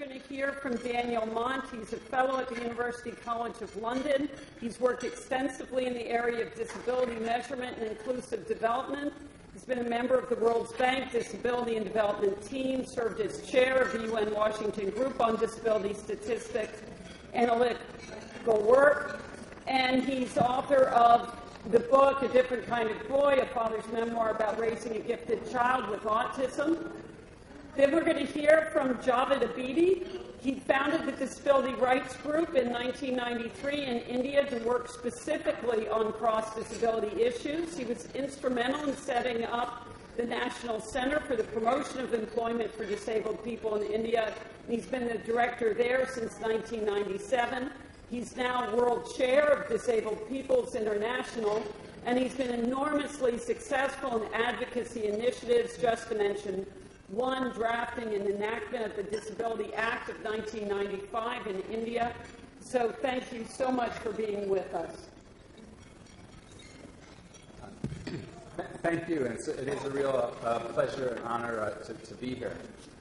going to hear from Daniel Mont. He's a fellow at the University College of London. He's worked extensively in the area of disability measurement and inclusive development. He's been a member of the World Bank Disability and Development Team, served as chair of the UN Washington Group on Disability Statistics, Analytical Work, and he's author of the book, A Different Kind of Boy, a father's memoir about raising a gifted child with autism. Then we're going to hear from Javed Abidi. He founded the Disability Rights Group in 1993 in India to work specifically on cross-disability issues. He was instrumental in setting up the National Center for the Promotion of Employment for Disabled People in India. He's been the director there since 1997. He's now world chair of Disabled Peoples International, and he's been enormously successful in advocacy initiatives, just to mention one, drafting and enactment of the Disability Act of 1995 in India. So thank you so much for being with us. Thank you. It is a real pleasure and honor to be here.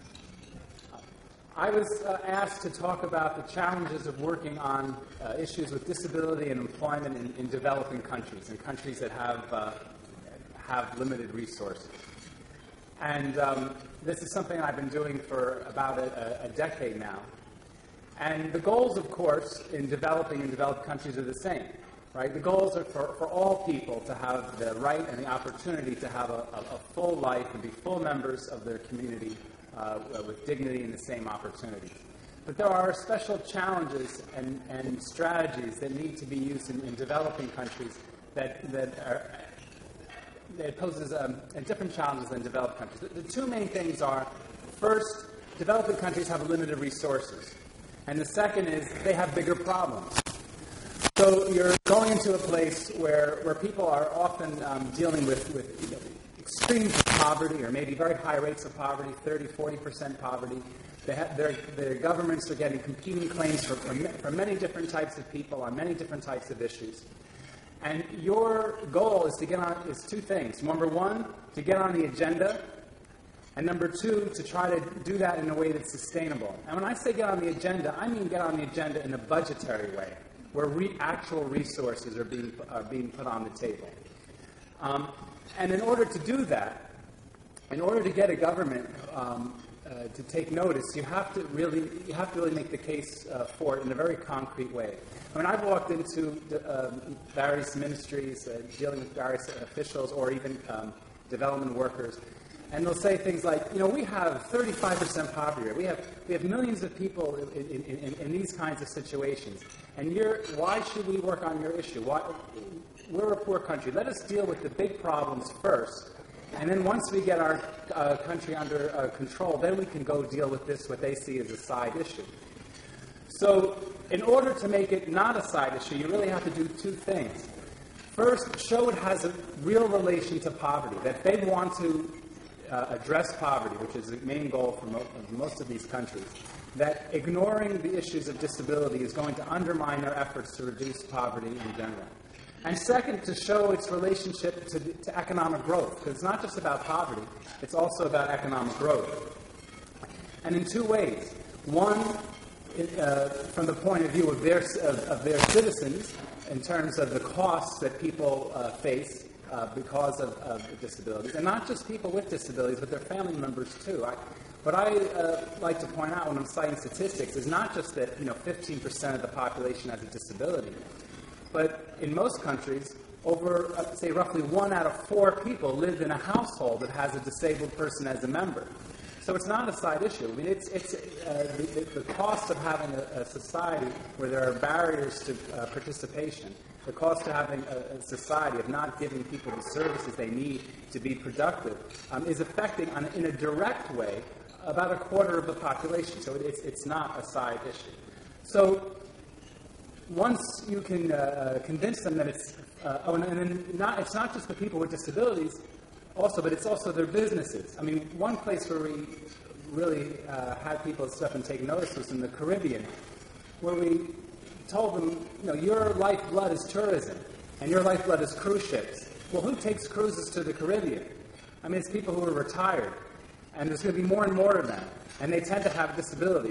I was asked to talk about the challenges of working on issues with disability and employment in developing countries, in countries that have limited resources. And this is something I've been doing for about a decade now. And the goals, of course, in developing and developed countries are the same, right? The goals are for all people to have the right and the opportunity to have a full life and be full members of their community with dignity and the same opportunities. But there are special challenges and strategies that need to be used in developing countries that poses different challenges than developed countries. The two main things are, first, developing countries have limited resources. And the second is they have bigger problems. So you're going into a place where people are often dealing with extreme poverty, or maybe very high rates of poverty, 30-40% poverty. Their governments are getting competing claims from many different types of people on many different types of issues. And your goal is is two things. Number one, to get on the agenda. And number two, to try to do that in a way that's sustainable. And when I say get on the agenda, I mean get on the agenda in a budgetary way, where actual resources are being put on the table. And in order to do that, in order to get a government to take notice, you have to really make the case for it in a very concrete way. I mean, I've walked into various ministries dealing with various officials or even development workers, and they'll say things like, we have 35% poverty. We have millions of people in these kinds of situations, and why should we work on your issue? We're a poor country. Let us deal with the big problems first, and then once we get our country under control, then we can go deal with what they see as a side issue. So in order to make it not a side issue, you really have to do two things. First, show it has a real relation to poverty, that they want to address poverty, which is the main goal for most of these countries, that ignoring the issues of disability is going to undermine their efforts to reduce poverty in general. And second, to show its relationship to economic growth, because it's not just about poverty, it's also about economic growth. And in two ways. One, from the point of view of their citizens, in terms of the costs that people face because of disabilities, and not just people with disabilities, but their family members too. What I like to point out when I'm citing statistics is not just that 15% of the population has a disability, but in most countries, over say roughly 1 out of 4 people live in a household that has a disabled person as a member. So it's not a side issue. I mean, it's the cost of having a society where there are barriers to participation, the cost of having a society of not giving people the services they need to be productive, is affecting in a direct way about a quarter of the population. So it's not a side issue. So once you can convince them that it's it's not just the people with disabilities, but it's also their businesses. I mean, one place where we really had people step and take notice was in the Caribbean, where we told them, your lifeblood is tourism, and your lifeblood is cruise ships. Well, who takes cruises to the Caribbean? I mean, it's people who are retired, and there's going to be more and more of them, and they tend to have disability.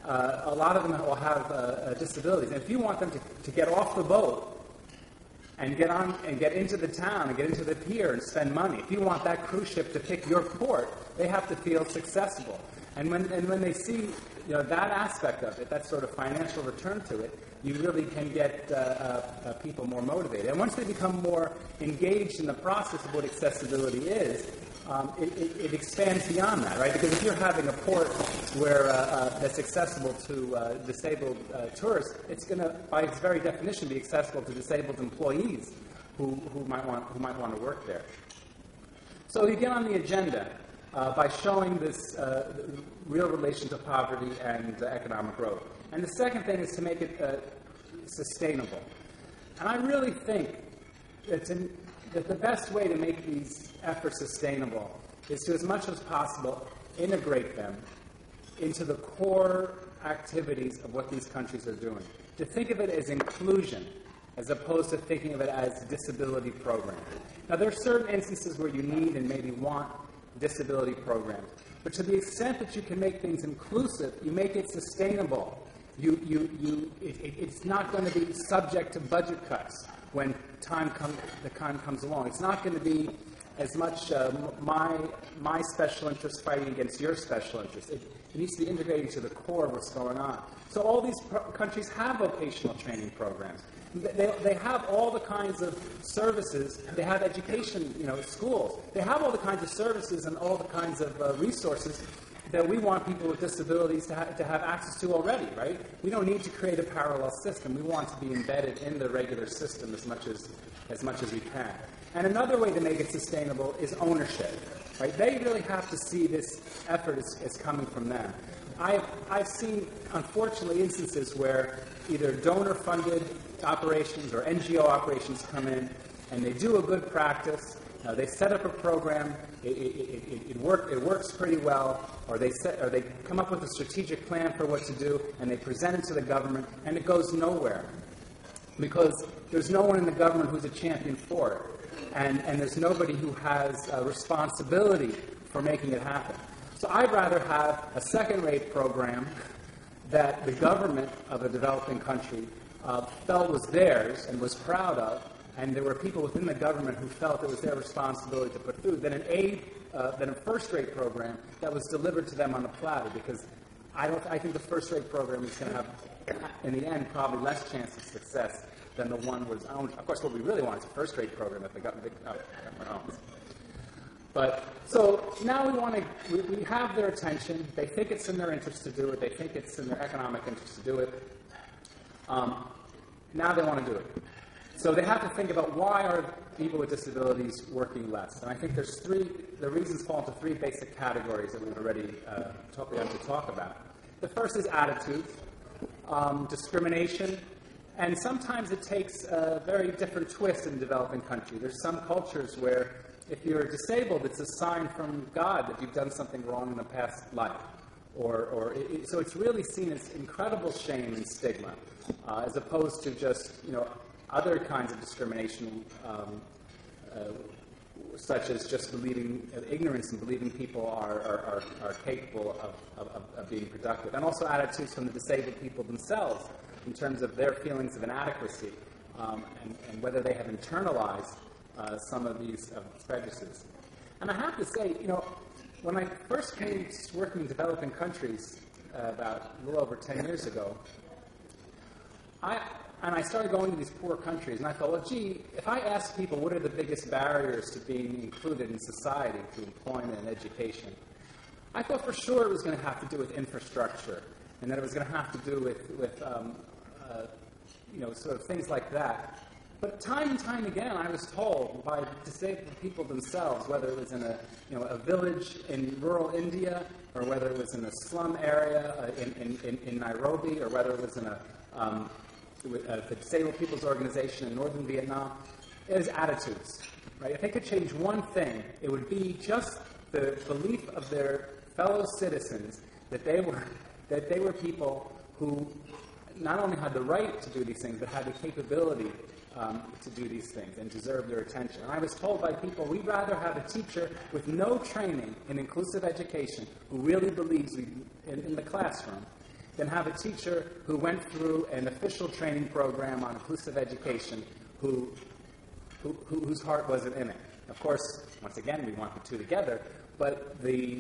a lot of them will have disabilities. And if you want them to get off the boat and get on and get into the town and get into the pier and spend money, if you want that cruise ship to pick your port, they have to feel successful. And when they see that aspect of it, that sort of financial return to it, you really can get people more motivated. And once they become more engaged in the process of what accessibility is, it expands beyond that, right? Because if you're having a port where that's accessible to disabled tourists, it's going to, by its very definition, be accessible to disabled employees who might want to work there. So you get on the agenda by showing this real relation to poverty and economic growth. And the second thing is to make it sustainable. And I really think that the best way to make these efforts sustainable is to, as much as possible, integrate them into the core activities of what these countries are doing. To think of it as inclusion, as opposed to thinking of it as disability programs. Now, there are certain instances where you need and maybe want disability programs, but to the extent that you can make things inclusive, you make it sustainable. It's not going to be subject to budget cuts when the time comes along. It's not going to be as much my special interest fighting against your special interest. It needs to be integrated into the core of what's going on. So all these countries have vocational training programs. They have all the kinds of services. They have education, schools. They have all the kinds of services and all the kinds of resources that we want people with disabilities to have access to already, right? We don't need to create a parallel system. We want to be embedded in the regular system as much as we can. And another way to make it sustainable is ownership, right? They really have to see this effort as coming from them. I've seen, unfortunately, instances where either donor-funded operations or NGO operations come in and they do a good practice. They set up a program. It works pretty well, or they come up with a strategic plan for what to do, and they present it to the government, and it goes nowhere because there's no one in the government who's a champion for it, and there's nobody who has a responsibility for making it happen. So I'd rather have a second-rate program that the government of a developing country felt was theirs and was proud of, and there were people within the government who felt it was their responsibility to put through, than a first-rate program that was delivered to them on a platter. Because I think the first-rate program is going to have, in the end, probably less chance of success than the one was owned. Of course, what we really want is a first-rate program that the government owns. But so now we have their attention. They think it's in their interest to do it. They think it's in their economic interest to do it. Now they want to do it. So they have to think about why are people with disabilities working less. And I think the reasons fall into three basic categories that we've already begun to talk about. The first is attitudes, discrimination, and sometimes it takes a very different twist in a developing country. There's some cultures where if you're disabled, it's a sign from God that you've done something wrong in the past life. So it's really seen as incredible shame and stigma, as opposed to just, other kinds of discrimination, such as just believing ignorance and believing people are capable of being productive. And also attitudes from the disabled people themselves in terms of their feelings of inadequacy and whether they have internalized some of these prejudices. And I have to say, when I first came working in developing countries about a little over 10 years ago, I started going to these poor countries, and I thought, well, gee, if I ask people what are the biggest barriers to being included in society, to employment and education, I thought for sure it was going to have to do with infrastructure, and that it was going to have to do with sort of things like that. But time and time again, I was told by disabled people themselves, whether it was in a village in rural India, or whether it was in a slum area in Nairobi, or whether it was in the Disabled People's Organization in northern Vietnam, it is attitudes. Right? If they could change one thing, it would be just the belief of their fellow citizens that they were people who not only had the right to do these things, but had the capability to do these things and deserve their attention. And I was told by people, we'd rather have a teacher with no training in inclusive education who really believes in the classroom than have a teacher who went through an official training program on inclusive education whose heart wasn't in it. Of course, once again, we want the two together, but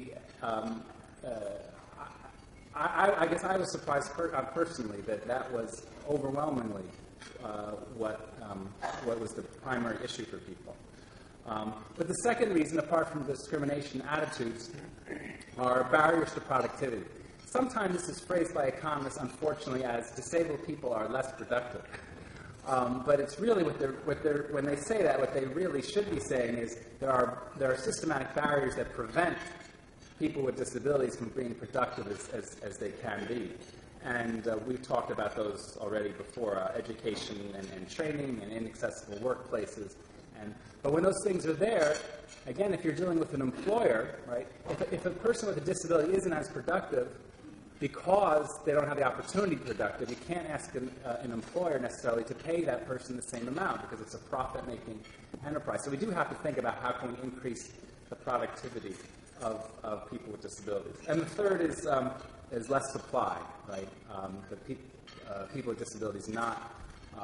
I guess I was surprised personally that was overwhelmingly what was the primary issue for people. But the second reason, apart from discrimination attitudes, are barriers to productivity. Sometimes this is phrased by economists, unfortunately, as disabled people are less productive. But it's really when they say that, what they really should be saying is there are systematic barriers that prevent people with disabilities from being productive as they can be. And we've talked about those already before, education and training and inaccessible workplaces. But when those things are there, again, if you're dealing with an employer, right, if a person with a disability isn't as productive because they don't have the opportunity to be productive, you can't ask an employer necessarily to pay that person the same amount because it's a profit-making enterprise. So we do have to think about how can we increase the productivity of people with disabilities. And the third is less supply, right? People with disabilities not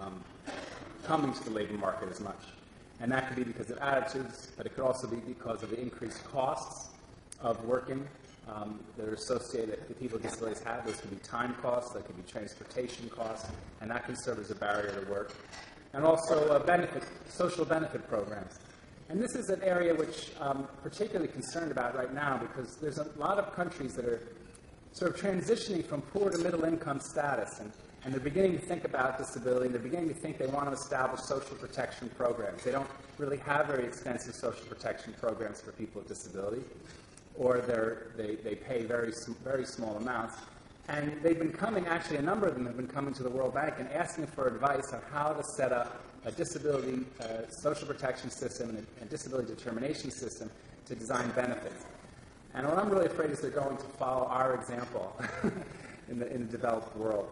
coming to the labor market as much. And that could be because of attitudes, but it could also be because of the increased costs of working that are associated with people with disabilities have. Those could be time costs, that could be transportation costs, and that can serve as a barrier to work. And also social benefit programs. And this is an area which I'm particularly concerned about right now because there's a lot of countries that are sort of transitioning from poor to middle income status, and they're beginning to think about disability, and they're beginning to think they want to establish social protection programs. They don't really have very extensive social protection programs for people with disability, or they pay very small amounts. And they've been coming, actually a number of them have been coming to the World Bank and asking for advice on how to set up a disability social protection system and a disability determination system to design benefits. And what I'm really afraid is they're going to follow our example in the developed world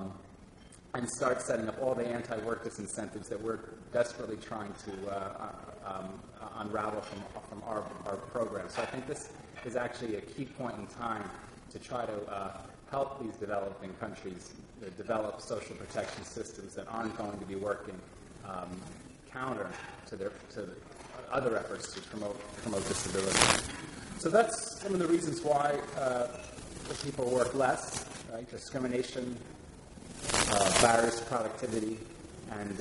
and start setting up all the anti-work disincentives that we're desperately trying to unravel from our program. So I think this is actually a key point in time to try to help these developing countries develop social protection systems that aren't going to be working counter to other efforts to promote disability. So that's some of the reasons why the people work less, right? Discrimination, barriers to productivity, and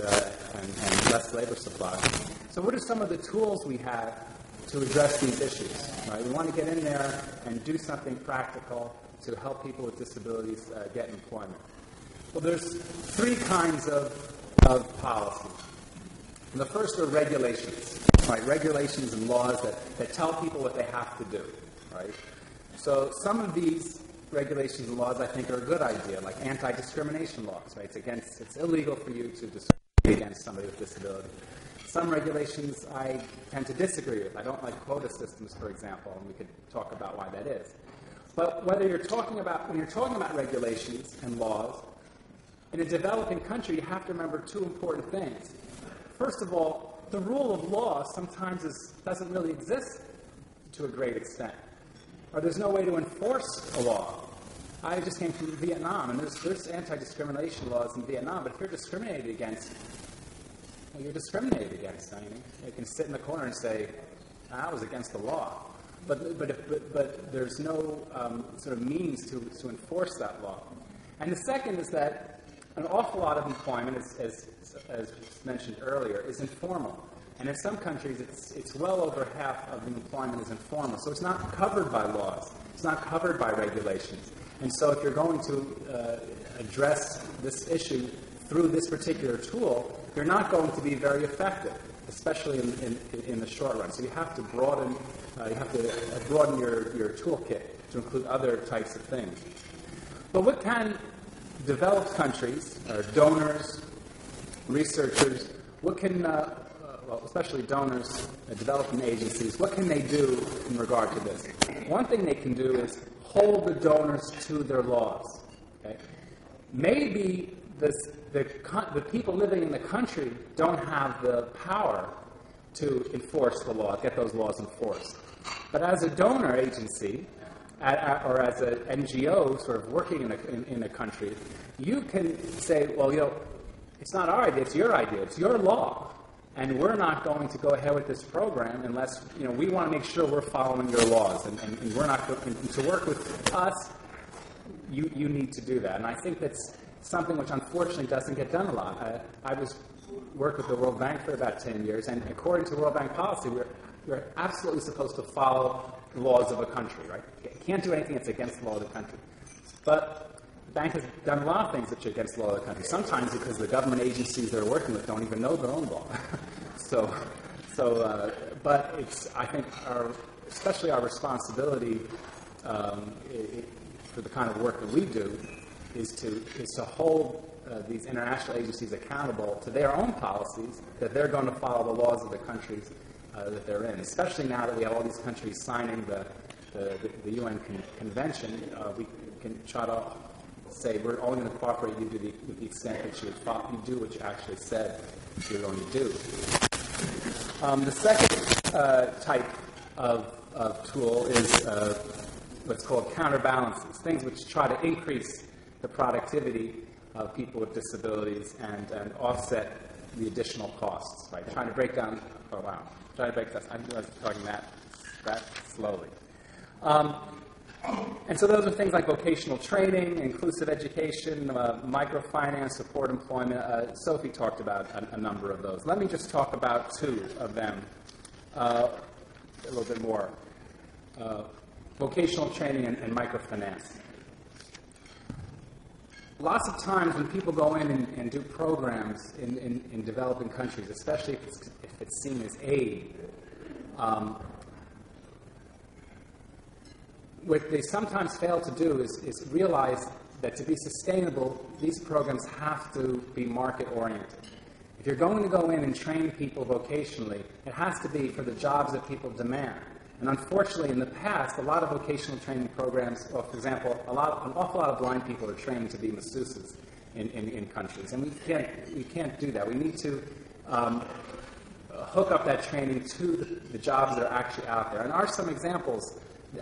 less labor supply. So what are some of the tools we have to address these issues? Right? We want to get in there and do something practical to help people with disabilities get employment. Well, there's three kinds of policy. The first are regulations, right? Regulations and laws that tell people what they have to do, right? So some of these regulations and laws I think are a good idea, like anti-discrimination laws, right? It's illegal for you to discriminate against somebody with disability. Some regulations I tend to disagree with. I don't like quota systems, for example, and we could talk about why that is. But when you're talking about regulations and laws, in a developing country, you have to remember two important things. First of all, the rule of law sometimes doesn't really exist to a great extent, or there's no way to enforce a law. I just came from Vietnam, and there's anti-discrimination laws in Vietnam, but if you're discriminated against, well, you're discriminated against. I mean, you can sit in the corner and say, I was against the law. But there's no sort of means to enforce that law. And the second is that an awful lot of employment, as mentioned earlier, is informal. And in some countries, it's well over half of the employment is informal. So it's not covered by laws. It's not covered by regulations. And so if you're going to address this issue through this particular tool, you're not going to be very effective, especially in the short run. So you have to broaden your toolkit to include other types of things. But what can developed countries, or donors, researchers, what can, especially donors, developing agencies, what can they do in regard to this? One thing they can do is hold the donors to their laws. Okay? Maybe the people living in the country don't have the power to enforce the law, get those laws enforced. But as a donor agency, or as an NGO sort of working in a country, you can say, well, it's not our idea, it's your idea, it's your law, and we're not going to go ahead with this program unless, we want to make sure we're following your laws, and we're not going to work with us. You need to do that, and I think that's something which unfortunately doesn't get done a lot. I worked with the World Bank for about 10 years, and according to World Bank policy, we're absolutely supposed to follow the laws of a country, right? You can't do anything that's against the law of the country. But the bank has done a lot of things that are against the law of the country, sometimes because the government agencies they're working with don't even know their own law. But it's, I think, especially our responsibility for the kind of work that we do is to hold these international agencies accountable to their own policies, that they're going to follow the laws of the countries that they're in, especially now that we have all these countries signing the UN convention. We can try to say we're only going to cooperate with you to the extent that you do what you actually said you're going to do. The second type of tool is what's called counterbalances, things which try to increase the productivity of people with disabilities and offset the additional costs, right? Trying to break down, I was talking that slowly. And so those are things like vocational training, inclusive education, microfinance, support employment. Sophie talked about a number of those. Let me just talk about two of them a little bit more. Vocational training and microfinance. Lots of times when people go in and do programs in developing countries, especially if it's seen as aid, what they sometimes fail to do is realize that to be sustainable, these programs have to be market-oriented. If you're going to go in and train people vocationally, it has to be for the jobs that people demand. And unfortunately, in the past, a lot of vocational training programs, well, for example, an awful lot of blind people are trained to be masseuses in countries. And we can't do that. We need to hook up that training to the jobs that are actually out there. And there are some examples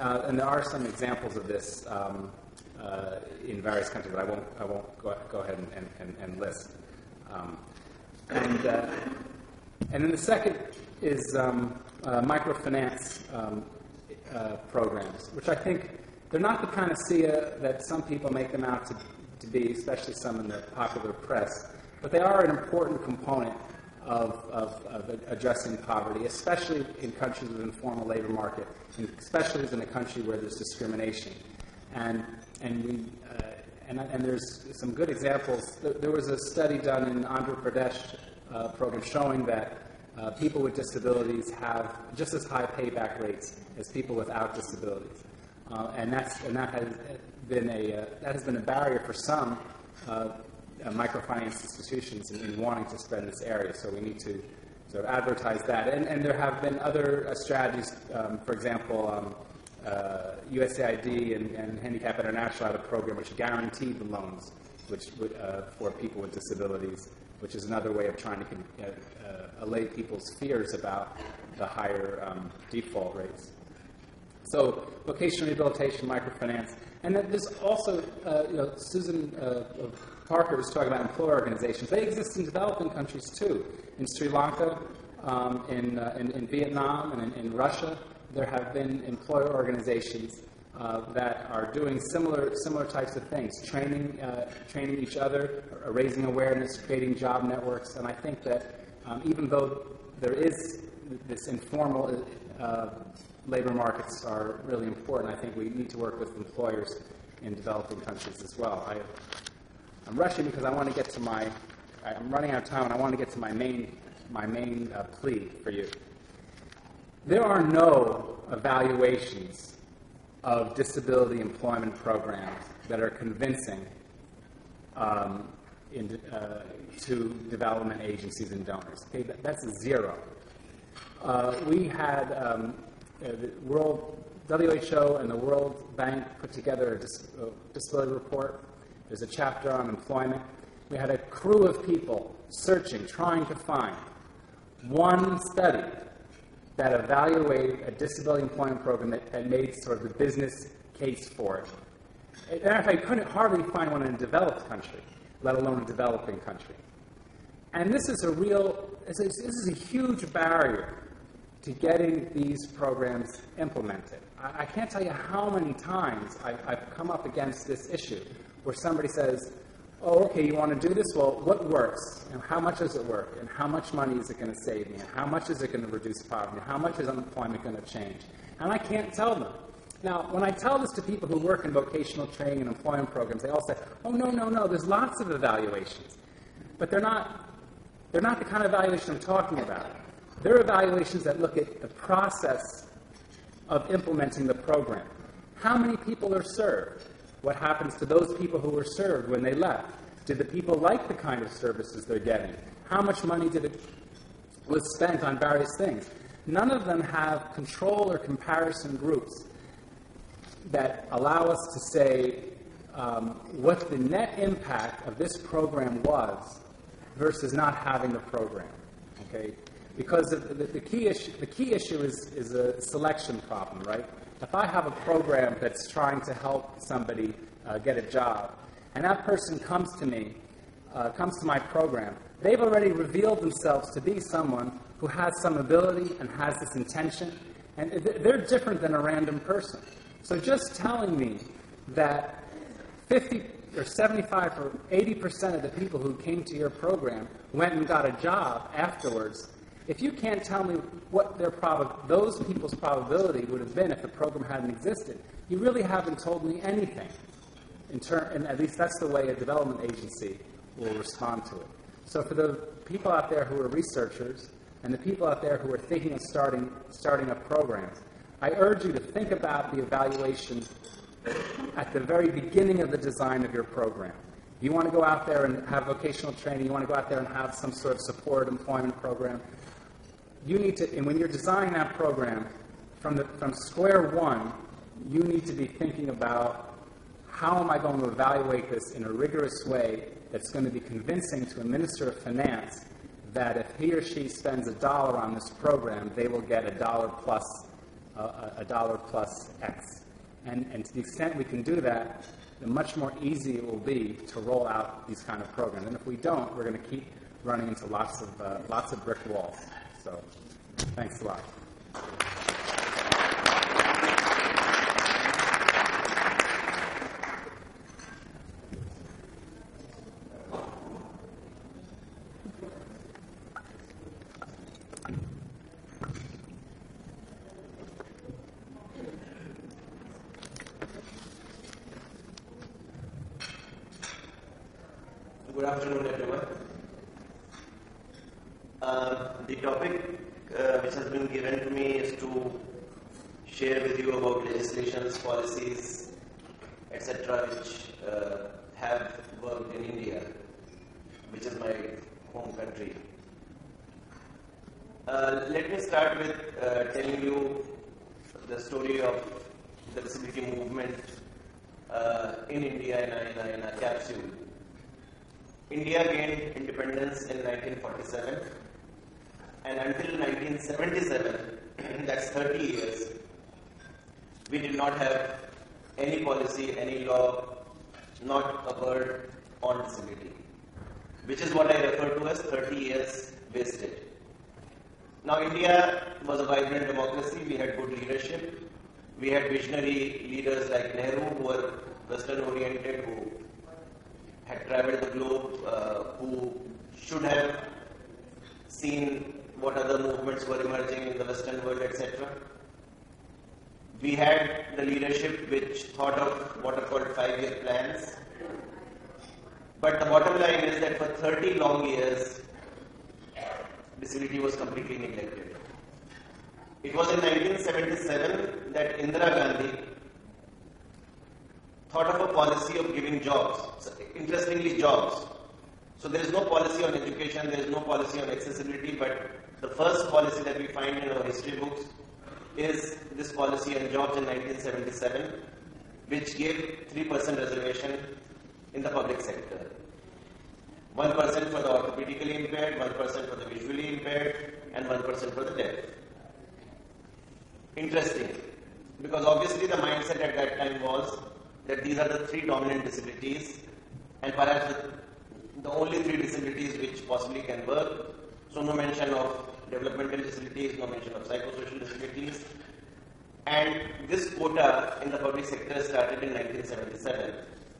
of this in various countries, but I won't go ahead and list. And then the second is microfinance programs, which I think they're not the panacea that some people make them out to be, especially some in the popular press, but they are an important component of addressing poverty, especially in countries with an informal labor market, and especially in a country where there's discrimination. And there's some good examples. There was a study done in Andhra Pradesh program showing that people with disabilities have just as high payback rates as people without disabilities, and that has been a barrier for some microfinance institutions in wanting to spread in this area. So we need to sort of advertise that, and there have been other strategies. For example, USAID and Handicap International had a program which guaranteed the loans, for people with disabilities, which is another way of trying to allay people's fears about the higher default rates. So vocational rehabilitation, microfinance, and then there's also, Susan Parker was talking about employer organizations. They exist in developing countries too. In Sri Lanka, in Vietnam, and in Russia, there have been employer organizations that are doing similar types of things, training each other, raising awareness, creating job networks. And I think that even though there is this informal labor markets are really important, I think we need to work with employers in developing countries as well. I'm rushing because I want to get to I'm running out of time, and I want to get to my main plea for you. There are no evaluations of disability employment programs that are convincing to development agencies and donors. Okay, that's a zero. We had the WHO and the World Bank put together a disability report. There's a chapter on employment. We had a crew of people searching, trying to find one study that evaluated a disability employment program that made sort of the business case for it. As a matter of fact, you couldn't hardly find one in a developed country, let alone a developing country. And this is a huge barrier to getting these programs implemented. I can't tell you how many times I've come up against this issue where somebody says, oh, okay, you want to do this? Well, what works? And how much does it work? And how much money is it going to save me? And how much is it going to reduce poverty? How much is unemployment going to change? And I can't tell them. Now, when I tell this to people who work in vocational training and employment programs, they all say, oh, no, there's lots of evaluations. But they're not the kind of evaluation I'm talking about. They're evaluations that look at the process of implementing the program. How many people are served? What happens to those people who were served when they left? Did the people like the kind of services they're getting? How much money was spent on various things? None of them have control or comparison groups that allow us to say what the net impact of this program was versus not having the program. Okay? Because the key issue is a selection problem, right? If I have a program that's trying to help somebody get a job, and that person comes to me, comes to my program, they've already revealed themselves to be someone who has some ability and has this intention, and they're different than a random person. So just telling me that 50 or 75 or 80% of the people who came to your program went and got a job afterwards, if you can't tell me what those people's probability would have been if the program hadn't existed, you really haven't told me anything. And at least that's the way a development agency will respond to it. So for the people out there who are researchers and the people out there who are thinking of starting up programs, I urge you to think about the evaluation at the very beginning of the design of your program. You want to go out there and have vocational training, you want to go out there and have some sort of support employment program. You need to, and when you're designing that program, from square one, you need to be thinking about how am I going to evaluate this in a rigorous way that's going to be convincing to a minister of finance that if he or she spends $1 on this program, they will get $1 plus X. And to the extent we can do that, the much more easy it will be to roll out these kind of programs. And if we don't, we're going to keep running into lots of brick walls. So, thanks a lot. Good afternoon, everyone. The topic which has been given to me is to share with you about legislations, policies, etc., which have worked in India, which is my home country. Let me start with telling you the story of the disability movement in India in a capsule. India gained independence in 1947, and until 1977, that's 30 years, we did not have any policy, any law, not a word on disability, which is what I refer to as 30 years wasted. Now, India was a vibrant democracy. We had good leadership. We had visionary leaders like Nehru, who were Western-oriented, who had traveled the globe, who should have seen what other movements were emerging in the Western world, etc. We had the leadership which thought of what are called 5-year plans. But the bottom line is that for 30 long years, disability was completely neglected. It was in 1977 that Indira Gandhi thought of a policy of giving jobs. So, interestingly, jobs. So there is no policy on education, there is no policy on accessibility, but the first policy that we find in our history books is this policy on jobs in 1977, which gave 3% reservation in the public sector. 1% for the orthopedically impaired, 1% for the visually impaired, and 1% for the deaf. Interesting. because obviously the mindset at that time was that these are the three dominant disabilities and perhaps the only three disabilities which possibly can work. So no mention of developmental disabilities, no mention of psychosocial disabilities. And this quota in the public sector started in 1977.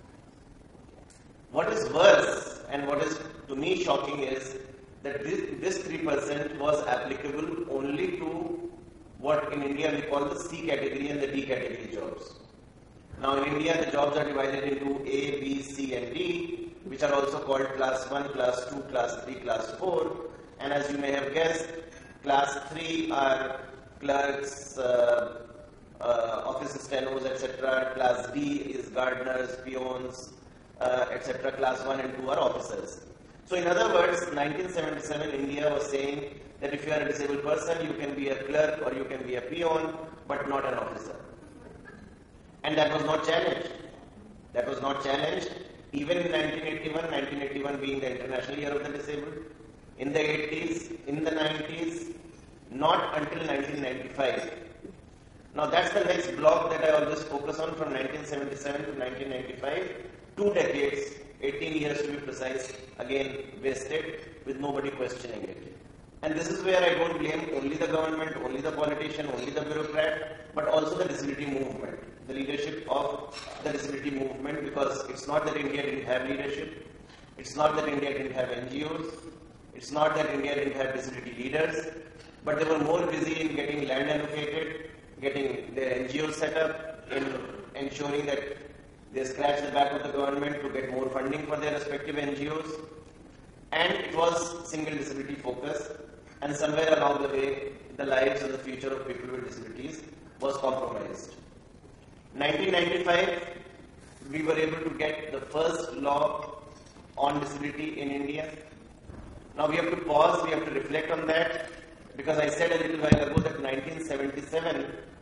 What is worse and what is to me shocking is that this 3% was applicable only to what in India we call the C category and the D category jobs. Now in India the jobs are divided into A, B, C and D, which are also called class 1, class 2, class 3, class 4. And as you may have guessed, class 3 are clerks, office stenos, etc. Class D is gardeners, peons, etc. Class 1 and 2 are officers. So in other words, 1977 India was saying that if you are a disabled person, you can be a clerk or you can be a peon, but not an officer. And that was not challenged. That was not challenged even in 1981 being the International Year of the Disabled, in the 80s, in the 90s, not until 1995. Now that's the next block that I always focus on, from 1977 to 1995, 2 decades, 18 years to be precise, again wasted with nobody questioning it. And this is where I don't blame only the government, only the politician, only the bureaucrat, but also the disability movement, the leadership of the disability movement, because it's not that India didn't have leadership, it's not that India didn't have NGOs, it's not that India didn't have disability leaders, but they were more busy in getting land allocated, getting their NGOs set up, in ensuring that they scratch the back of the government to get more funding for their respective NGOs. And it was single disability focus, and somewhere along the way, the lives and the future of people with disabilities was compromised. 1995, we were able to get the first law on disability in India. Now we have to pause, we have to reflect on that, because I said a little while ago that 1947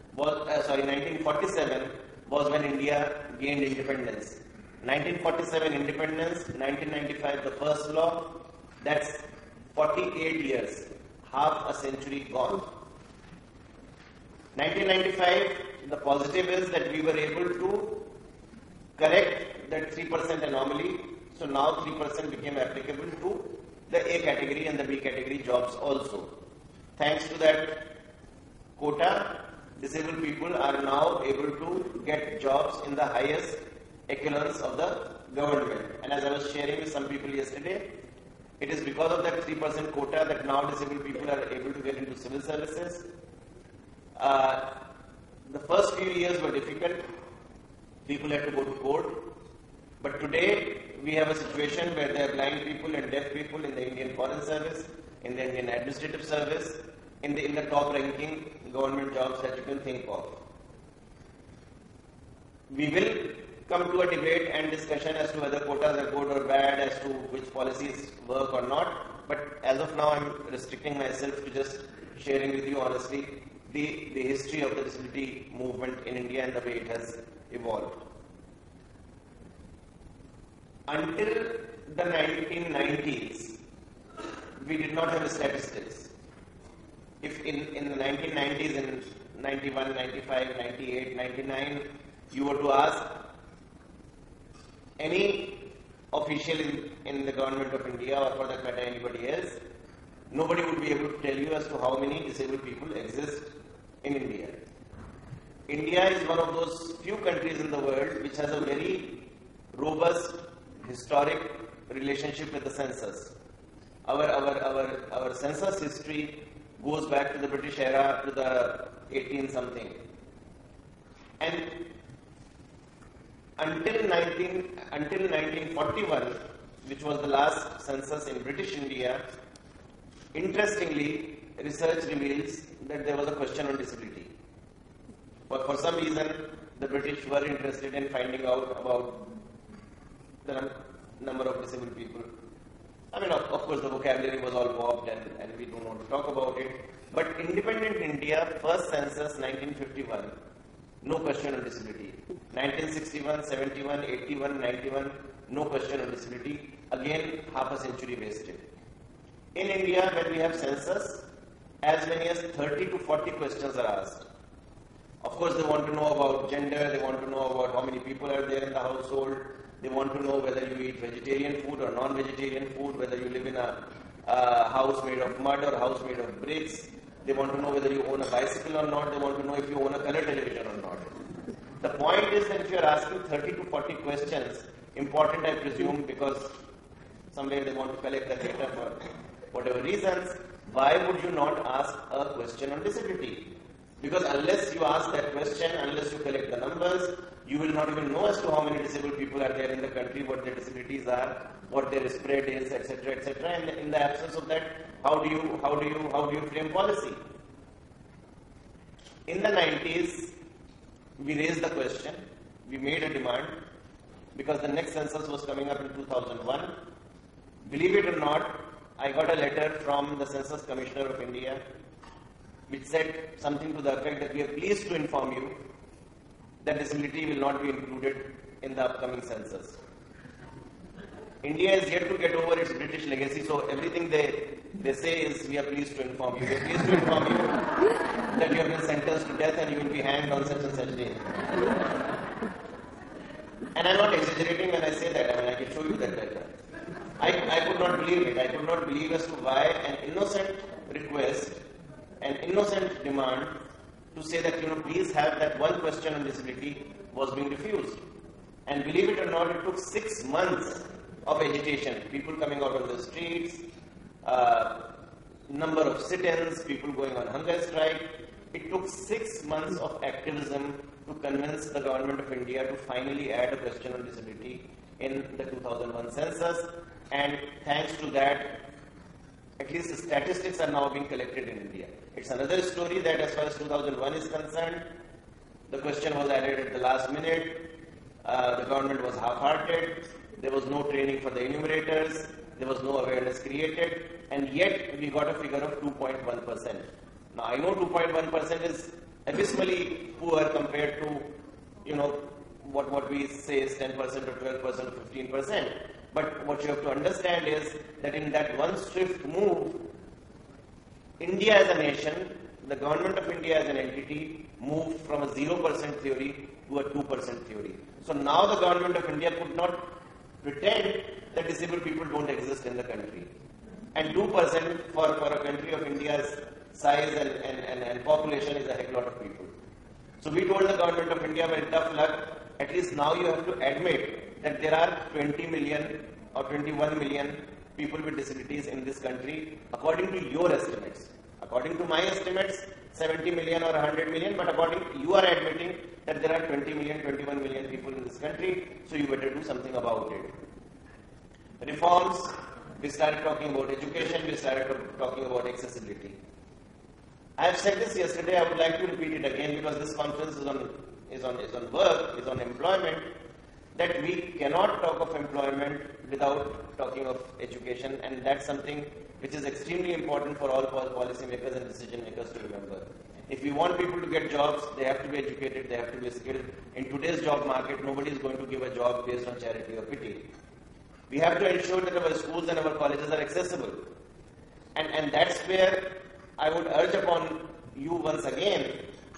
1947 was when India gained independence. 1947 independence, 1995 the first law, that's 48 years, half a century gone. 1995, the positive is that we were able to correct that 3% anomaly, so now 3% became applicable to the A category and the B category jobs also. Thanks to that quota, disabled people are now able to get jobs in the highest echelons of the government. And as I was sharing with some people yesterday, it is because of that 3% quota that now disabled people are able to get into civil services. The first few years were difficult. People had to go to court. But today, we have a situation where there are blind people and deaf people in the Indian Foreign Service, in the Indian Administrative Service, in the top ranking government jobs that you can think of. We will come to a debate and discussion as to whether quotas are good or bad, as to which policies work or not. But as of now, I'm restricting myself to just sharing with you honestly the history of the disability movement in India and the way it has evolved. Until the 1990s, we did not have statistics. If in the 1990s, in 91, 95, 98, 99, you were to ask any official in the government of India, or for that matter anybody else, nobody would be able to tell you as to how many disabled people exist in India. India is one of those few countries in the world which has a very robust historic relationship with the census. Our census history goes back to the British era, to the 18 something. And until 1941, which was the last census in British India, interestingly, research reveals that there was a question on disability. But for some reason, the British were interested in finding out about the number of disabled people. I mean, of course, the vocabulary was all warped and we don't want to talk about it. But independent India, first census, 1951, no question on disability. 1961, 71, 81, 91, no question on disability. Again, half a century wasted. In India, when we have census, as many as 30 to 40 questions are asked. Of course, they want to know about gender, they want to know about how many people are there in the household, they want to know whether you eat vegetarian food or non-vegetarian food, whether you live in a house made of mud or a house made of bricks. They want to know whether you own a bicycle or not. They want to know if you own a color television or not. The point is that if you are asking 30 to 40 questions, important I presume because somewhere they want to collect the data for whatever reasons, why would you not ask a question on disability? Because unless you ask that question, unless you collect the numbers, you will not even know as to how many disabled people are there in the country, what their disabilities are, what their spread is, etc., etc. And in the absence of that, how do you frame policy? In the 90s, we raised the question, we made a demand, because the next census was coming up in 2001. Believe it or not, I got a letter from the Census Commissioner of India, which said something to the effect that we are pleased to inform you that disability will not be included in the upcoming census. India is yet to get over its British legacy, so everything they say is, we are pleased to inform you. We are pleased to inform you that you have been sentenced to death and you will be hanged on such and such day. And I'm not exaggerating when I say that. I mean, I can show you that letter. I could not believe it. I could not believe as to why an innocent request, an innocent demand to say that, please have that one question on disability was being refused. And believe it or not, it took 6 months of agitation. People coming out on the streets, number of sit-ins, people going on hunger strike. It took 6 months of activism to convince the government of India to finally add a question on disability in the 2001 census. And thanks to that, at least the statistics are now being collected in India. It's another story that as far as 2001 is concerned, the question was added at the last minute, the government was half-hearted, there was no training for the enumerators, there was no awareness created, and yet we got a figure of 2.1%. Now I know 2.1% is abysmally poor compared to, what we say is 10% or 12% or 15%. But what you have to understand is that in that one swift move, India as a nation, the government of India as an entity, moved from a 0% theory to a 2% theory. So now the government of India could not pretend that disabled people don't exist in the country. And 2% for a country of India's size and population is a heck lot of people. So we told the government of India, well, tough luck, at least now you have to admit that there are 20 million or 21 million people with disabilities in this country, according to your estimates. According to my estimates, 70 million or 100 million, but according to you are admitting that there are 20 million, 21 million people in this country, so you better do something about it. Reforms, we started talking about education, we started talking about accessibility. I have said this yesterday, I would like to repeat it again because this conference is on work, is on employment, that we cannot talk of employment without talking of education, and that's something which is extremely important for all policy makers and decision makers to remember. If we want people to get jobs, they have to be educated, they have to be skilled. In today's job market, nobody is going to give a job based on charity or pity. We have to ensure that our schools and our colleges are accessible. And that's where I would urge upon you once again,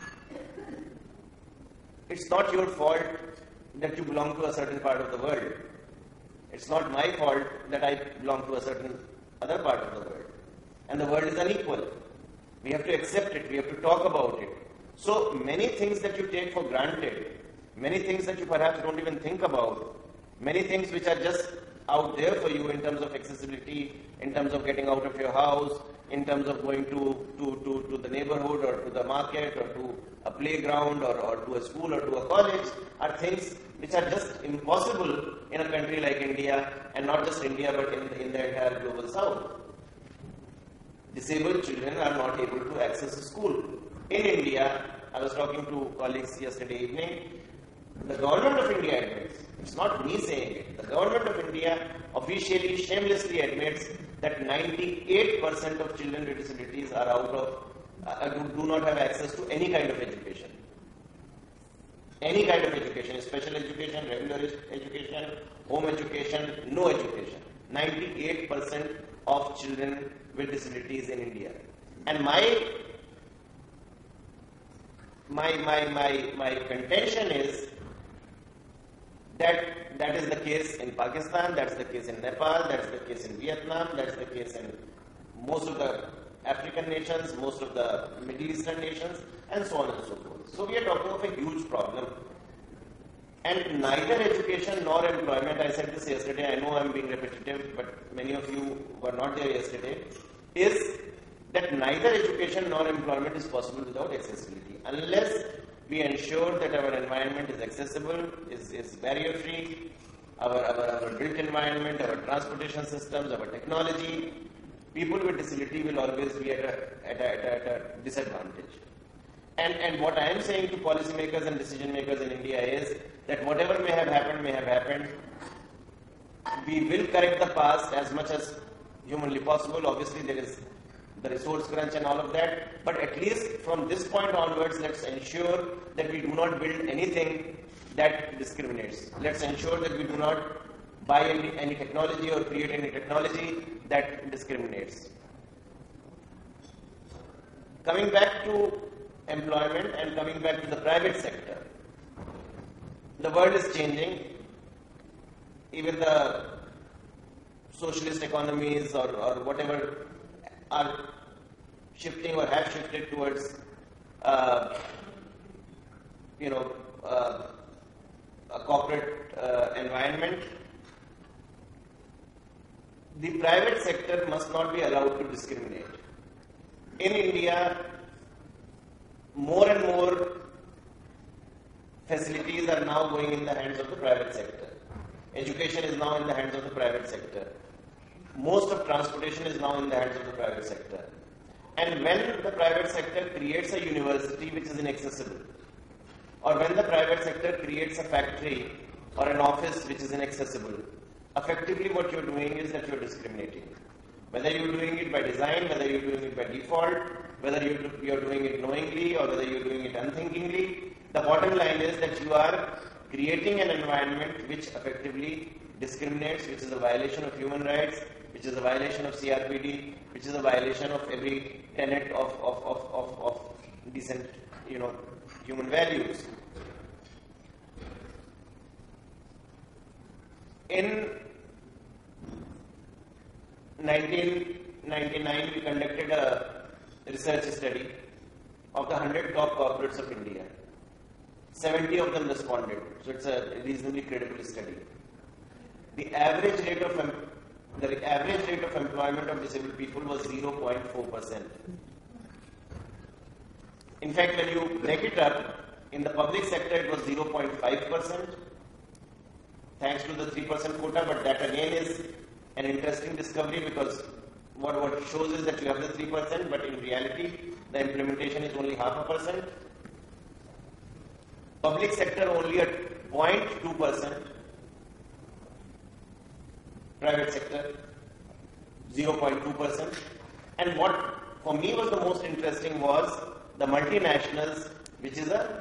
it's not your fault that you belong to a certain part of the world. It's not my fault that I belong to a certain other part of the world. And the world is unequal. We have to accept it. We have to talk about it. So many things that you take for granted, many things that you perhaps don't even think about, many things which are just out there for you in terms of accessibility, in terms of getting out of your house, in terms of going to the neighborhood or to the market or to a playground or to a school or to a college, are things which are just impossible in a country like India, and not just India but in the entire global south. Disabled children are not able to access a school. In India, I was talking to colleagues yesterday evening, the government of India admits, it's not me saying it, the government of India officially, shamelessly admits that 98% of children with disabilities are do not have access to any kind of education. Any kind of education, special education, regular education, home education, no education. 98% of children with disabilities in India. And my my contention is that is the case in Pakistan, that's the case in Nepal, that's the case in Vietnam, that's the case in most of the African nations, most of the Middle Eastern nations, and so on and so forth. So we are talking of a huge problem. And neither education nor employment, I said this yesterday, I know I'm being repetitive, but many of you were not there yesterday, is that neither education nor employment is possible without accessibility. Unless we ensure that our environment is accessible, is barrier-free, our built environment, our transportation systems, our technology, people with disability will always be at a disadvantage. And what I am saying to policymakers and decision makers in India is that whatever may have happened. We will correct the past as much as humanly possible. Obviously, there is the resource crunch and all of that. But at least from this point onwards, let's ensure that we do not build anything that discriminates. Let's ensure that we do not buy any technology or create any technology that discriminates. Coming back to employment and coming back to the private sector, the world is changing. Even the socialist economies or whatever are shifting or have shifted towards a corporate environment. The private sector must not be allowed to discriminate. In India, more and more facilities are now going in the hands of the private sector. Education is now in the hands of the private sector. Most of transportation is now in the hands of the private sector. And when the private sector creates a university which is inaccessible, or when the private sector creates a factory or an office which is inaccessible, effectively what you're doing is that you're discriminating. Whether you're doing it by design, whether you're doing it by default, whether you're doing it knowingly or whether you're doing it unthinkingly, the bottom line is that you are creating an environment which effectively discriminates, which is a violation of human rights, which is a violation of CRPD, which is a violation of every tenet of decent, human values. In 1999, we conducted a research study of the 100 top corporates of India. 70 of them responded, so it's a reasonably credible study. The average rate of employment of disabled people was 0.4%. In fact, when you break it up, in the public sector it was 0.5%, thanks to the 3% quota, but that again is an interesting discovery because what it shows is that you have the 3%, but in reality, the implementation is only 0.5%. Public sector only at 0.2%. Private sector 0.2%. And what for me was the most interesting was the multinationals, which is a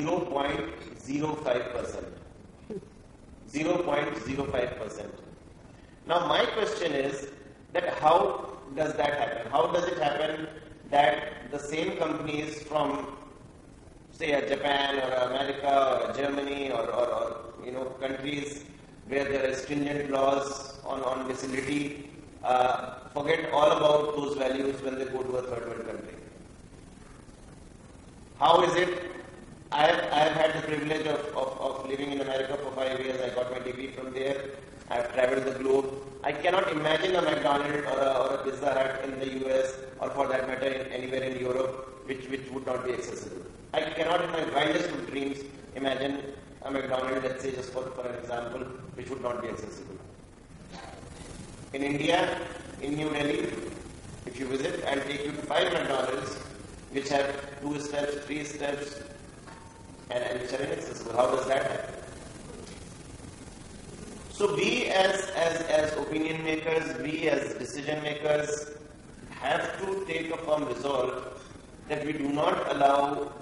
0.05%. 0.05%. Now my question is that how does that happen? How does it happen that the same companies from say Japan or America or Germany or countries where there are stringent laws on disability forget all about those values when they go to a third world country? How is it? I have had the privilege of living in America for 5 years. I got my degree from there. I have traveled the globe. I cannot imagine a McDonald's or a Pizza Hut in the US or for that matter anywhere in Europe which would not be accessible. I cannot in my wildest of dreams imagine a McDonald's, let's say just for an example, which would not be accessible. In India, in New Delhi, if you visit, I'll take you to 5 McDonald's which have 2 steps, 3 steps and which are inaccessible. How does that happen? So we as opinion makers, we as decision makers have to take a firm resolve that we do not allow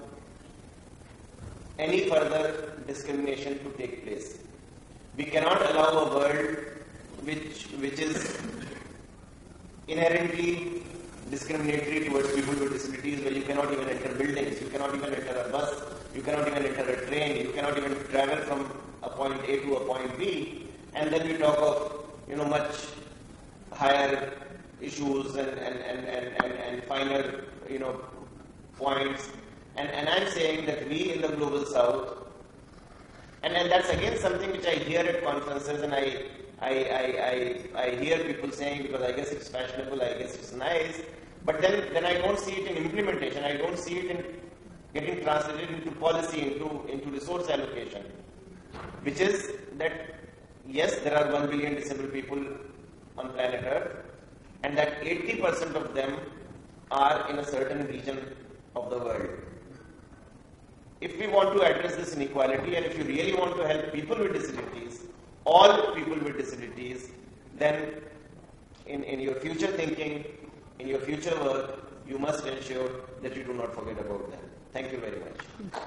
any further discrimination to take place. We cannot allow a world which is inherently discriminatory towards people with disabilities, where you cannot even enter buildings, you cannot even enter a bus, you cannot even enter a train, you cannot even travel from a point A to a point B, and then we talk of much higher issues and finer points, and I'm saying that we in the global south, and that's again something which I hear at conferences, and I hear people saying, because I guess it's fashionable, I guess it's nice, but then I don't see it in implementation, I don't see it in getting translated into policy, into resource allocation, which is that yes, there are 1 billion disabled people on planet Earth, and that 80% of them are in a certain region of the world. If we want to address this inequality, and if you really want to help people with disabilities, all people with disabilities, then in your future thinking, in your future work, you must ensure that you do not forget about them. Thank you very much.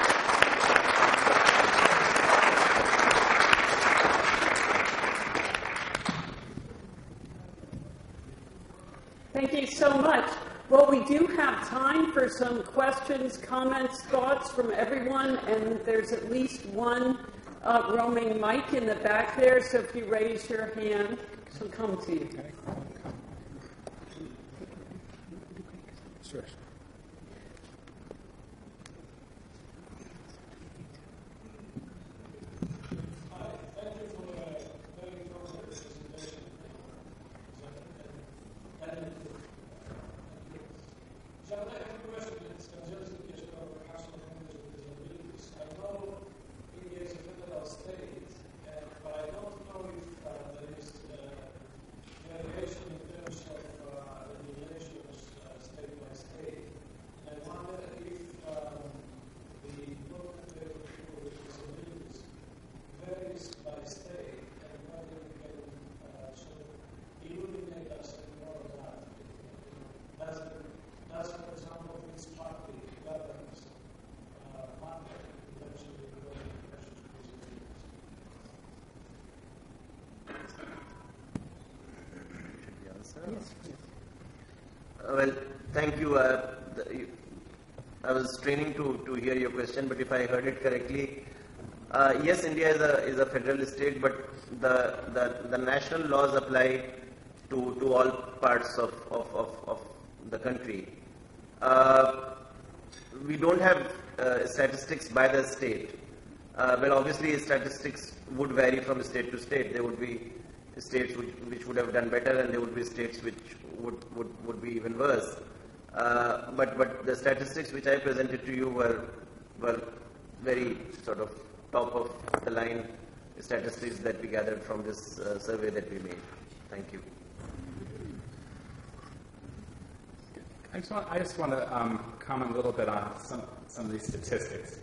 Thank you so much. Well, we do have time for some questions, comments, thoughts from everyone, and there's at least one roaming mic in the back there, so if you raise your hand, she'll come to you. Sure. Well, thank you. I was training to hear your question, but if I heard it correctly, yes, India is a federal state, but the national laws apply to all parts of the country. We don't have statistics by the state. Well, obviously, statistics would vary from state to state. There would be states which would have done better, and there would be states which would be even worse. But the statistics which I presented to you were very sort of top of the line statistics that we gathered from this survey that we made. Thank you. I just want to comment a little bit on some of these statistics.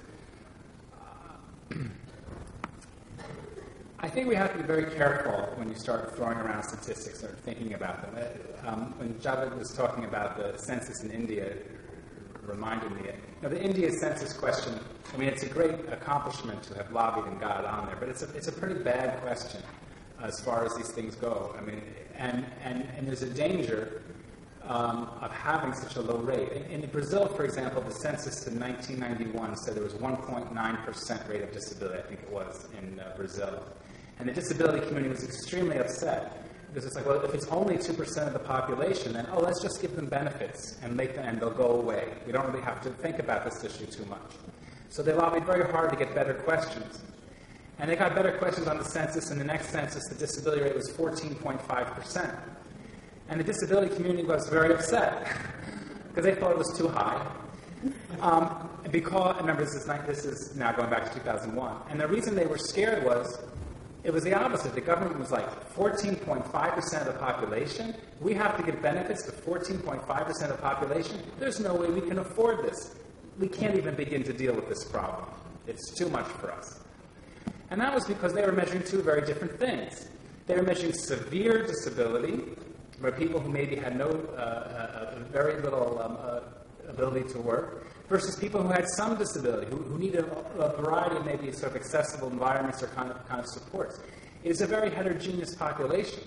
I think we have to be very careful when you start throwing around statistics or thinking about them. When Javed was talking about the census in India, it reminded me, the India census question, I mean, it's a great accomplishment to have lobbied and got it on there, but it's a pretty bad question as far as these things go. I mean, and there's a danger of having such a low rate. In Brazil, for example, the census in 1991 said there was 1.9% rate of disability, I think it was, in Brazil. And the disability community was extremely upset because it's like, well, if it's only 2% of the population, then, let's just give them benefits and they'll go away. We don't really have to think about this issue too much. So they lobbied very hard to get better questions. And they got better questions on the census, and the next census, the disability rate was 14.5%. And the disability community was very upset because they thought it was too high. Because, remember, this is now going back to 2001. And the reason they were scared was, it was the opposite. The government was like, 14.5% of the population? We have to give benefits to 14.5% of the population? There's no way we can afford this. We can't even begin to deal with this problem. It's too much for us. And that was because they were measuring two very different things. They were measuring severe disability, where people who maybe had very little ability to work, versus people who had some disability, who needed a variety of maybe sort of accessible environments or kind of supports. It's a very heterogeneous population.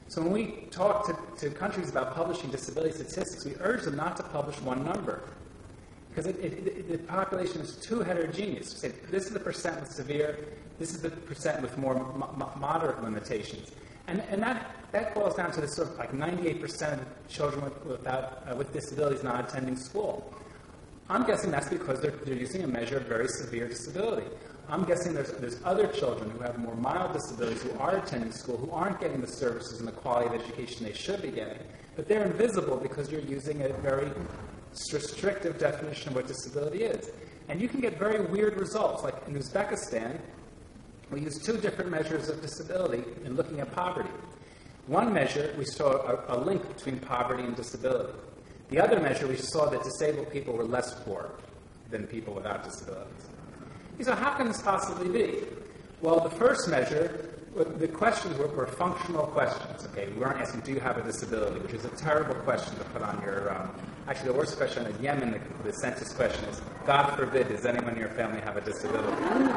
So when we talk to countries about publishing disability statistics, we urge them not to publish one number, because the population is too heterogeneous. We say, this is the percent with severe, this is the percent with more moderate limitations. And that boils down to this sort of like 98% of children with disabilities not attending school. I'm guessing that's because they're using a measure of very severe disability. I'm guessing there's other children who have more mild disabilities who are attending school, who aren't getting the services and the quality of education they should be getting. But they're invisible because you're using a very restrictive definition of what disability is. And you can get very weird results. Like in Uzbekistan, we used 2 different measures of disability in looking at poverty. One measure, we saw a link between poverty and disability. The other measure, we saw that disabled people were less poor than people without disabilities. So how can this possibly be? Well, the first measure, the questions were functional questions. Okay, we weren't asking, do you have a disability, which is a terrible question to put on your... actually, the worst question in Yemen, the census question is, God forbid, does anyone in your family have a disability?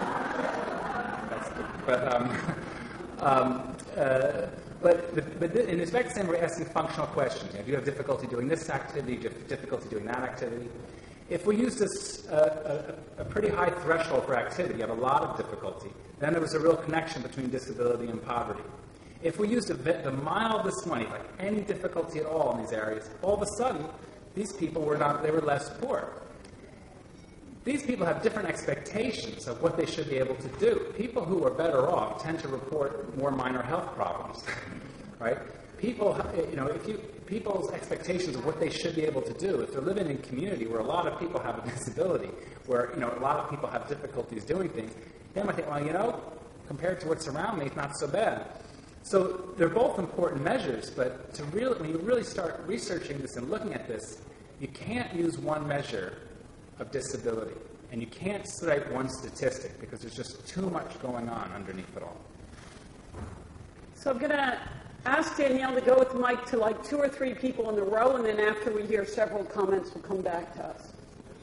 But in Uzbekistan, we're asking functional questions. Do you have difficulty doing this activity? Do you have difficulty doing that activity? If we use this a pretty high threshold for activity, you have a lot of difficulty, then there was a real connection between disability and poverty. If we used the mildest one, like any difficulty at all in these areas, all of a sudden, these people were less poor. These people have different expectations of what they should be able to do. People who are better off tend to report more minor health problems, right? People's expectations of what they should be able to do, if they're living in a community where a lot of people have a disability, where a lot of people have difficulties doing things, they might think, well, compared to what's around me, it's not so bad. So they're both important measures, but when you really start researching this and looking at this, you can't use one measure of disability, and you can't cite one statistic because there's just too much going on underneath it all. So I'm going to ask Danielle to go with the mic to like 2 or 3 people in a row, and then after we hear several comments, we'll come back to us.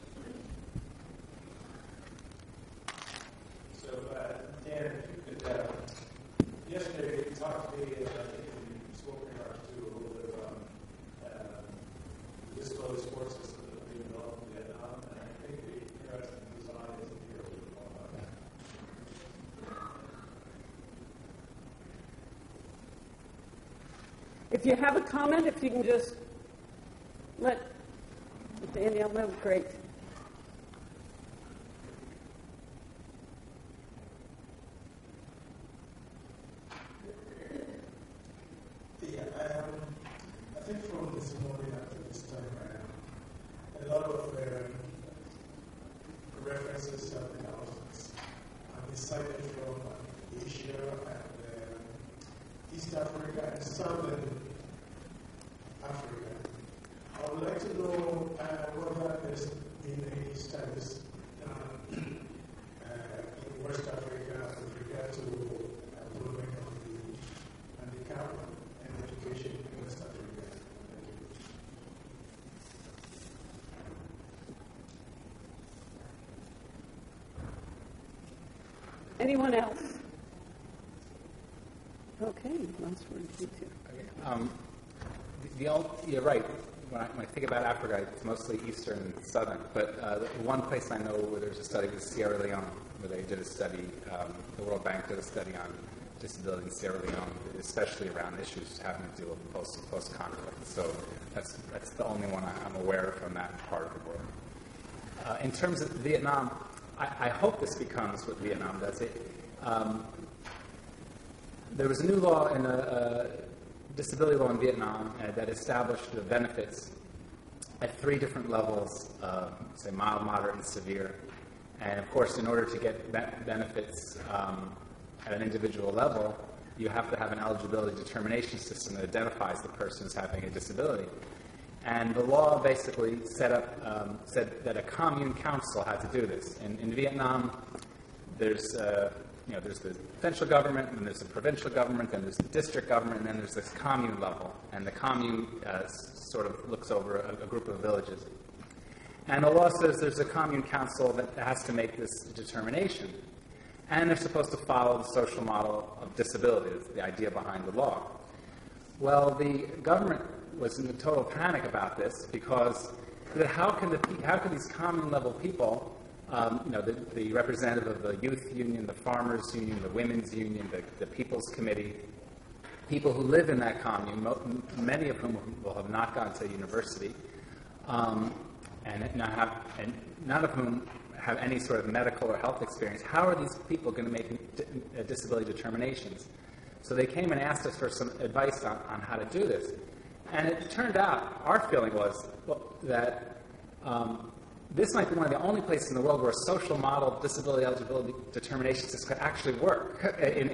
So, Dan, if you could, yesterday you talked to me, I think you spoke in regards to a little bit about the disability support system that we developed in Vietnam, and I think the interesting design is to hear a little bit more about that. If you have a comment, if you can just let Danielle know, great. Yeah, I think from this morning up to this time around, a lot of references have been cited from Asia and East Africa and Southern Africa. I would like to know whether there's been any studies done in West Africa with regard to improvement of the handicap and education in West Africa. Anyone else? Okay, last word to you too. You're right. When I think about Africa, it's mostly Eastern and Southern. But one place I know where there's a study was Sierra Leone, where they did a study, the World Bank did a study on disability in Sierra Leone, especially around issues having to do with post-conflict. So that's the only one I'm aware of from that part of the world. In terms of Vietnam, I hope this becomes what Vietnam does. There was a new law in disability law in Vietnam that established the benefits at 3 different levels, say mild, moderate, and severe. And of course, in order to get benefits at an individual level, you have to have an eligibility determination system that identifies the person as having a disability. And the law basically said that a commune council had to do this. In Vietnam, there's the central government, and there's the provincial government, then there's the district government, and then there's this commune level. And the commune sort of looks over a group of villages. And the law says there's a commune council that has to make this determination. And they're supposed to follow the social model of disability. That's the idea behind the law. Well, the government was in a total panic about this because how can these common level people, the representative of the youth union, the farmers union, the women's union, the people's committee, people who live in that commune, many of whom will have not gone to university, and none of whom have any sort of medical or health experience, how are these people going to make disability determinations? So they came and asked us for some advice on how to do this. And it turned out, our feeling was that this might be one of the only places in the world where a social model disability eligibility determination system could actually work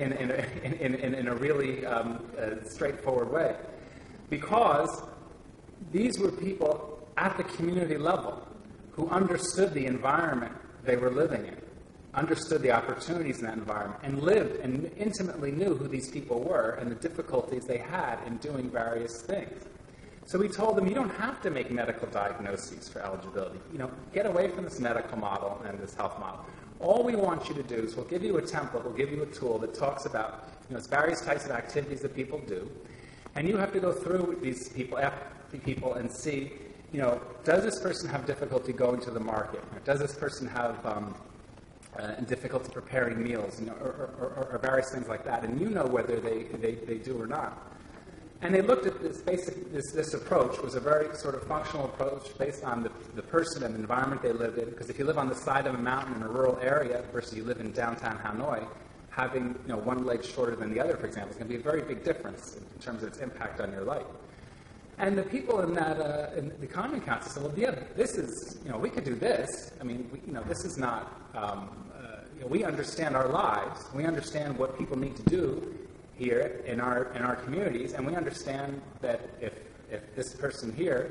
in a really straightforward way. Because these were people at the community level who understood the environment they were living in, understood the opportunities in that environment, and lived and intimately knew who these people were and the difficulties they had in doing various things. So we told them, you don't have to make medical diagnoses for eligibility. Get away from this medical model and this health model. All we want you to do is we'll give you a template, we'll give you a tool that talks about various types of activities that people do, and you have to go through these people and see, does this person have difficulty going to the market? Does this person have difficulty preparing meals, or various things like that? And whether they do or not. And they looked at this approach was a very sort of functional approach based on the person and the environment they lived in. Because if you live on the side of a mountain in a rural area versus you live in downtown Hanoi, having one leg shorter than the other, for example, is going to be a very big difference in terms of its impact on your life. And the people in the Common Council said, well, yeah, this is, we could do this. I mean, this is not, we understand our lives. We understand what people need to do here in our communities, and we understand that if this person here,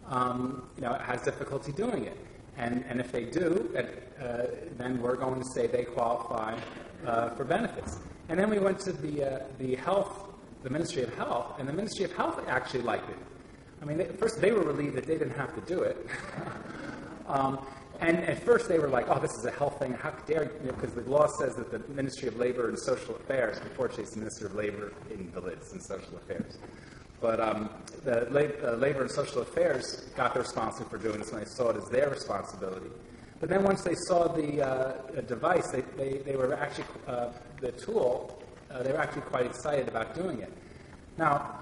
has difficulty doing it. And if they do, then we're going to say they qualify for benefits. And then we went to the Ministry of Health, and the Ministry of Health actually liked it. I mean, first they were relieved that they didn't have to do it. And at first they were like, oh, this is a health thing. How dare you? Because the law says that the Ministry of Labor and Social Affairs, unfortunately it's the Minister of Labor Invalids and Social Affairs. But the Labor and Social Affairs got the responsibility for doing this when they saw it as their responsibility. But then once they saw the device, they were actually, the tool, they were actually quite excited about doing it. Now,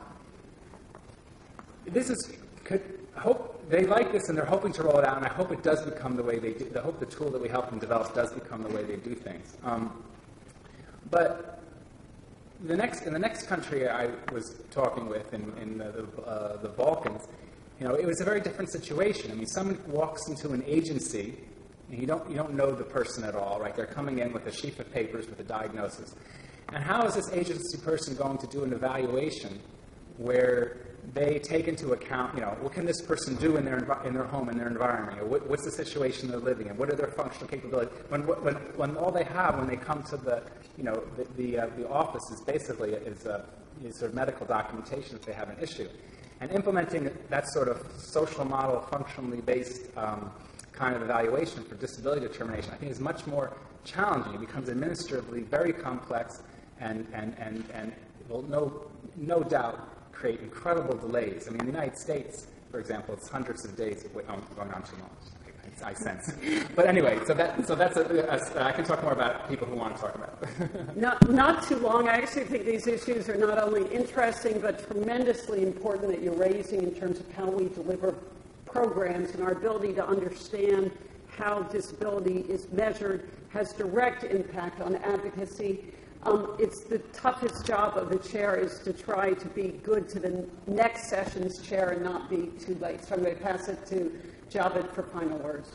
they like this, and they're hoping to roll it out, and I hope it does become the way they do. I hope the tool that we help them develop does become the way they do things. But in the next country I was talking with, in the Balkans, it was a very different situation. I mean, someone walks into an agency, and you don't know the person at all, right? They're coming in with a sheaf of papers with a diagnosis. And how is this agency person going to do an evaluation where they take into account, what can this person do in their home, in their environment? What's the situation they're living in? What are their functional capabilities? When all they have when they come to the office is basically sort of medical documentation if they have an issue, and implementing that sort of social model, functionally based kind of evaluation for disability determination, I think is much more challenging. It becomes administratively very complex, and will no doubt create incredible delays. I mean, in the United States, for example, it's hundreds of days. I'm going on too long, I sense. But anyway, so that's I can talk more about people who want to talk about it. Not too long. I actually think these issues are not only interesting, but tremendously important that you're raising in terms of how we deliver programs, and our ability to understand how disability is measured has direct impact on advocacy. It's the toughest job of the chair is to try to be good to the next session's chair and not be too late. So I'm going to pass it to Javed for final words.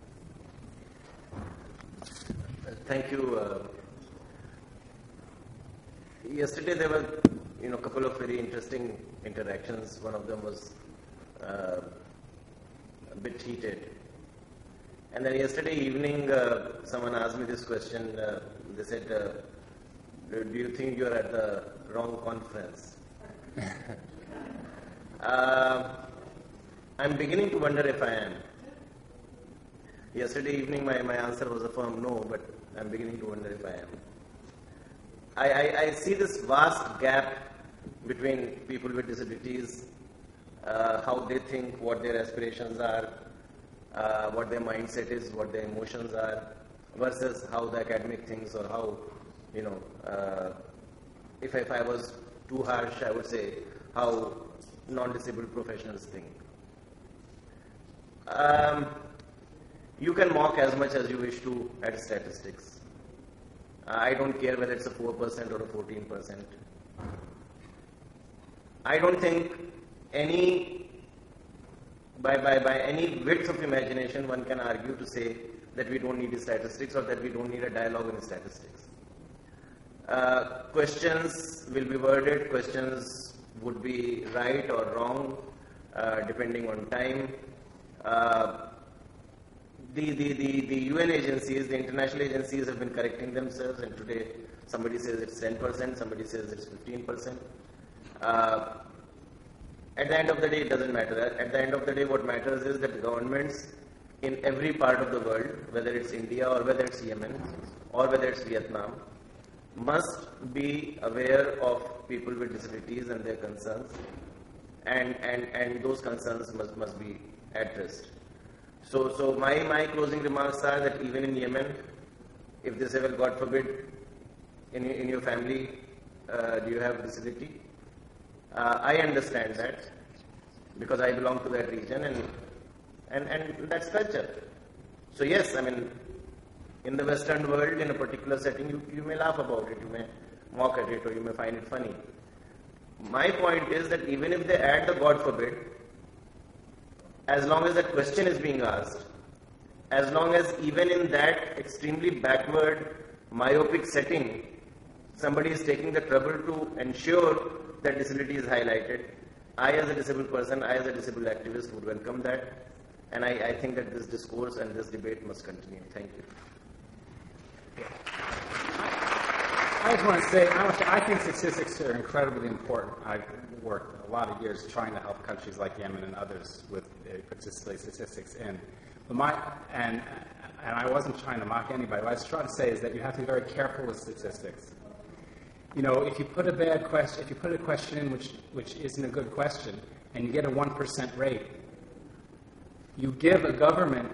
Thank you. Yesterday there were, a couple of very interesting interactions. One of them was a bit heated. And then yesterday evening, someone asked me this question. They said, do you think you're at the wrong conference? I'm beginning to wonder if I am. Yesterday evening, my answer was a firm no, but I'm beginning to wonder if I am. I see this vast gap between people with disabilities, how they think, what their aspirations are, what their mindset is, what their emotions are, versus how the academic thinks, or how, if I was too harsh, I would say how non-disabled professionals think. You can mock as much as you wish to at statistics. I don't care whether it's a 4% or a 14%. I don't think by any width of imagination one can argue to say that we don't need statistics or that we don't need a dialogue in statistics. Questions will be worded, questions would be right or wrong, depending on time. The UN agencies, the international agencies have been correcting themselves, and today somebody says it's 10%, somebody says it's 15%. At the end of the day, it doesn't matter. At the end of the day, what matters is that governments in every part of the world, whether it's India or whether it's Yemen or whether it's Vietnam, must be aware of people with disabilities and their concerns, and those concerns must be addressed. So my closing remarks are that even in Yemen, if they say, well, God forbid, in your family, do you have a disability? I understand that because I belong to that region, and that's culture. So yes, I mean, in the Western world, in a particular setting, you may laugh about it, you may mock at it, or you may find it funny. My point is that even if they add the God forbid, as long as that question is being asked, as long as even in that extremely backward, myopic setting, somebody is taking the trouble to ensure that disability is highlighted, I as a disabled person, I as a disabled activist would welcome that, and I think that this discourse and this debate must continue. Thank you. I just want to say, I think statistics are incredibly important. I've worked a lot of years trying to help countries like Yemen and others with participate statistics in. And I wasn't trying to mock anybody. What I was trying to say is that you have to be very careful with statistics. If you put a question in which isn't a good question, and you get a 1% rate, you give a government,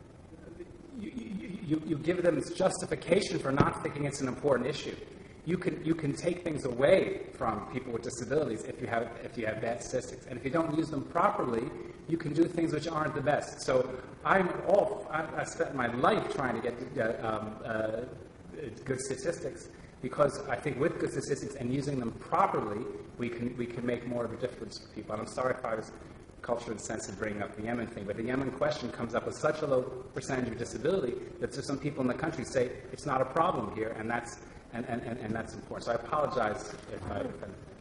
you give them its justification for not thinking it's an important issue. You can take things away from people with disabilities if you have bad statistics, and if you don't use them properly, you can do things which aren't the best. So I spent my life trying to get good statistics, because I think with good statistics and using them properly, we can make more of a difference for people. And I'm sorry if I was culturally insensitive bringing up the Yemen thing, but the Yemen question comes up with such a low percentage of disability that there's some people in the country say it's not a problem here, and that's important. So I apologize if I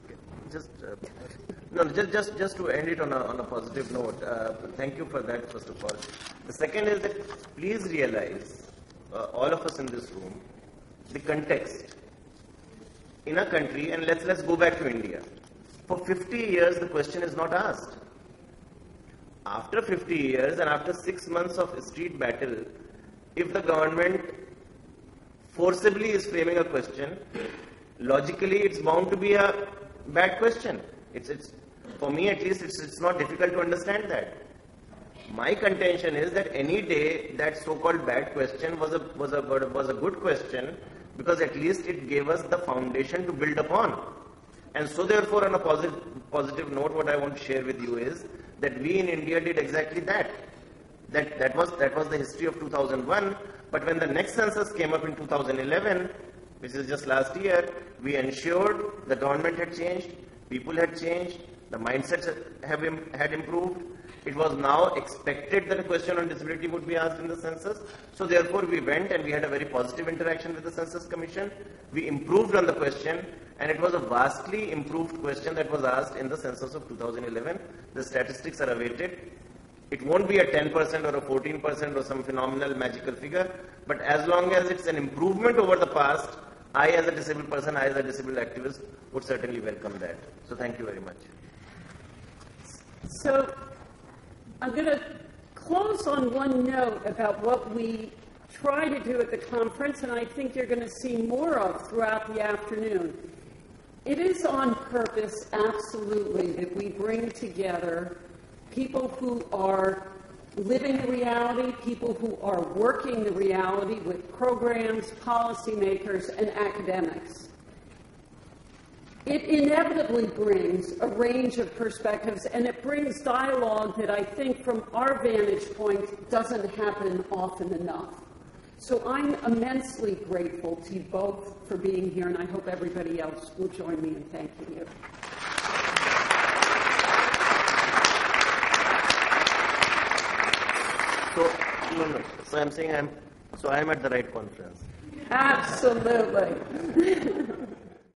just to end it on a positive note. Thank you for that, first of all. The second is that please realize, all of us in this room, the context in a country, and let's go back to India. For 50 years, the question is not asked. After 50 years and after 6 months of street battle, if the government forcibly is framing a question, logically it's bound to be a bad question. It's for me at least, it's not difficult to understand that. My contention is that any day that so-called bad question was a good question, because at least it gave us the foundation to build upon. And so therefore, on a positive note, what I want to share with you is that we in India did exactly that. That was the history of 2001. But when the next census came up in 2011, which is just last year, we ensured the government had changed, people had changed, the mindsets had improved. It was now expected that a question on disability would be asked in the census. So therefore, we went and we had a very positive interaction with the Census Commission. We improved on the question, and it was a vastly improved question that was asked in the census of 2011. The statistics are awaited. It won't be a 10% or a 14% or some phenomenal magical figure, but as long as it's an improvement over the past, I as a disabled person, I as a disabled activist would certainly welcome that. So thank you very much. So I'm going to close on one note about what we try to do at the conference, and I think you're going to see more of throughout the afternoon. It is on purpose, absolutely, that we bring together people who are living the reality, people who are working the reality with programs, policymakers, and academics. It inevitably brings a range of perspectives, and it brings dialogue that I think, from our vantage point, doesn't happen often enough. So I'm immensely grateful to you both for being here, and I hope everybody else will join me in thanking you. So I'm saying I'm at the right conference. Absolutely.